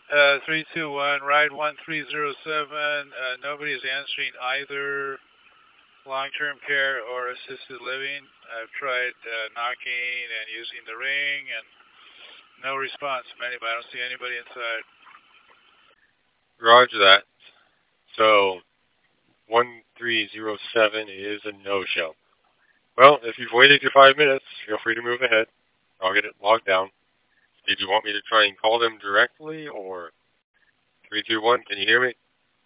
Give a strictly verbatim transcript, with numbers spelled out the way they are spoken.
Uh, three two one, ride one three zero seven. Uh, nobody's answering either long-term care or assisted living. I've tried uh, knocking and using the ring, and no response from anybody. I don't see anybody inside. Roger that. So, one three zero seven is a no-show. Well, if you've waited your five minutes, feel free to move ahead. I'll get it logged down. Did you want me to try and call them directly, or three two one, can you hear me?